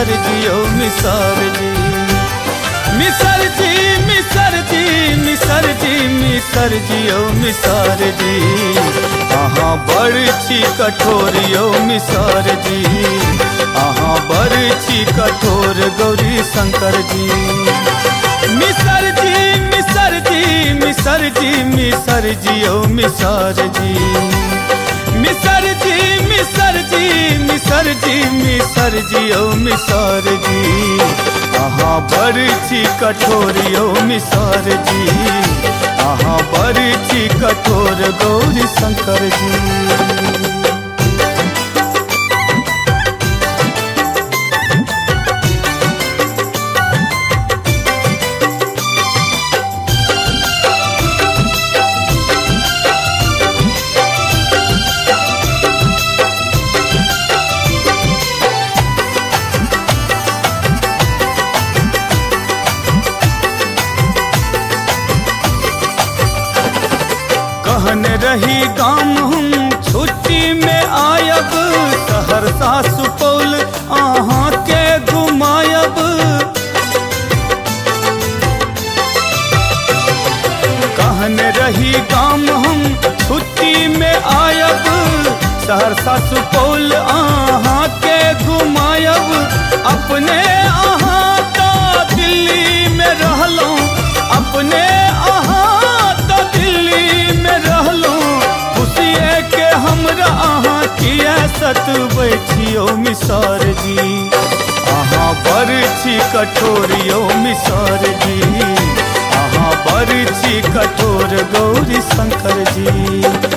मिसर जियो मिसर जी। मिसर जी मिसर जी मिसर जी मिसर जियो मिसर जी। अहाँ बड़ छी कठोर यो मिसर जी। अहाँ बड़ छी कठोर गौरी शंकर जी। मिसर जी मिसर जी मिसर जी मिसर जियो मिसर जी। मिसर जी मिसर जी मिसर जी मिसर जियो मिसर जी। अहाँ बड़ छी कठोर यो मिसर जी। अहाँ बड़ छी कठोर गौरी शंकर जी। कहन रही गाम हम छुट्टी में आयब, सहरसा सुपौल अहाँ के घुमायब। कहन रही गाम हम छुट्टी में आयब, सहरसा सुपौल अहाँ के घुमायब। अपने अहाँ तो दिल्ली में रहलौं, अपने अहाँ तो दिल्ली में रहलौं। खुशिये के हमरा अहाँ किया सतबै छियो मिसर जी। अहाँ बड़ छी कठोर यो मिसर जी। अहाँ बड़ छी कठोर गौरी शंकर जी।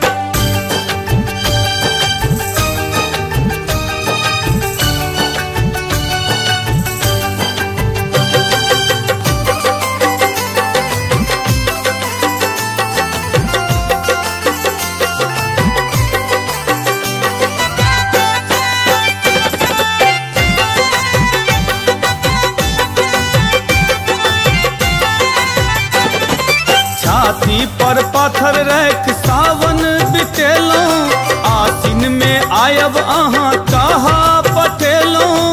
छाती पर पत्थर रख सावन बितेलौं, आसिन में आयब अहाँ कहा पटेलौं।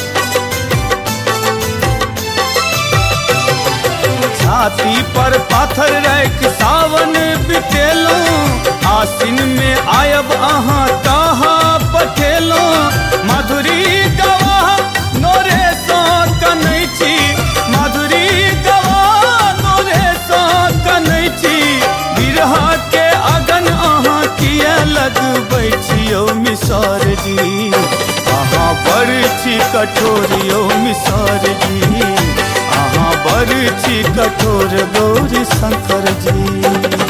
छाती पर पत्थर रख सावन बितेलौं, आसिन में आयब अहाँ कहा पटेलौं। मधुरी गवाह नोरे सो कनै छी, मधुरी गवाह नोरे सो कनै छी। बिरहा के अगन अहाँ किया लगबै छियो मिसर जी। अहाँ बड़ छी कठोर यो मिसर जी। अहाँ बड़ छी कठोर गौरी शंकर जी।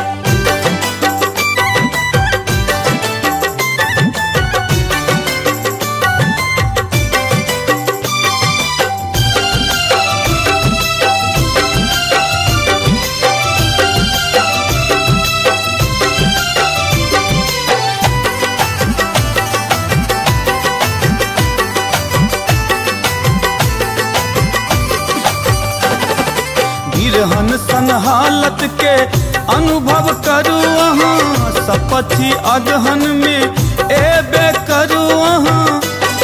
बिरहन सन हालत के अनुभव करू अहाँ, सपथी अगहन में एबे करू अहाँ।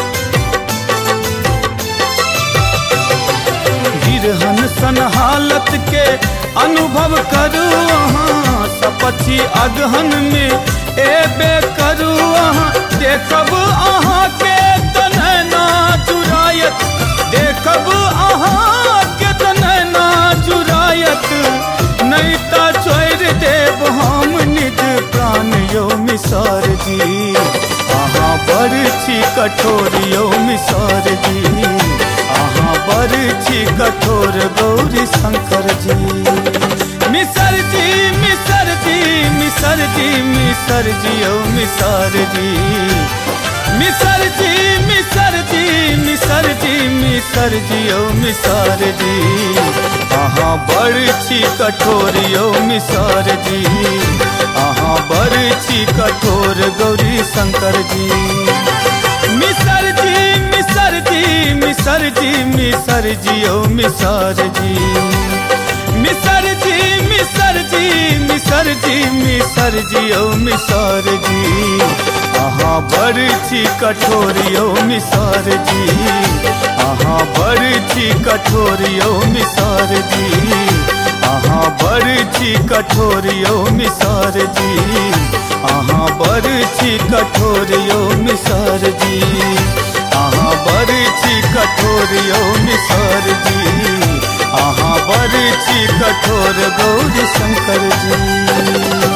बिरहन सन हालत के अनुभव करू अहाँ, सपथी अगहन में एबे करू अहाँ। देखब अहाँ के तनैना चुरायत, देखब अहाँ के तनैना चुरायत। नहीं ता छोड़ देव हम निज प्राण यो मिसर जी। अहाँ बड़ छी कठोर यो मिसर जी। अहाँ बड़ छी कठोर गौरी शंकर जी। मिसर जी मिसर जी मिसर जी मिसर जियो मिसर जी। मिसर जी मिसर जी मिसर जी मिसर जियो मिसर जी। अहाँ बड़ छी कठोर यो मिसर जी। अहाँ बड़ छी कठोर गौरी शंकर जी। मिसर जी मिसर जी मिसर जी मिसर जियो मिसर जी। मिसर जी मिसर जी मिसर मिसर जी ओ मिसर जी अहाँ बड़ छी कठोर यौ मिसर जी अहाँ बड़ छी कठोर यौ मिसर जी अहाँ बड़ छी कठोर यौ मिसर जी अहाँ बड़ छी कठोर यौ मिसर जी अहाँ बड़ छी कठोर यौ मिसर जी अहाँ बड़ छी कठोर गौरी शंकर जी।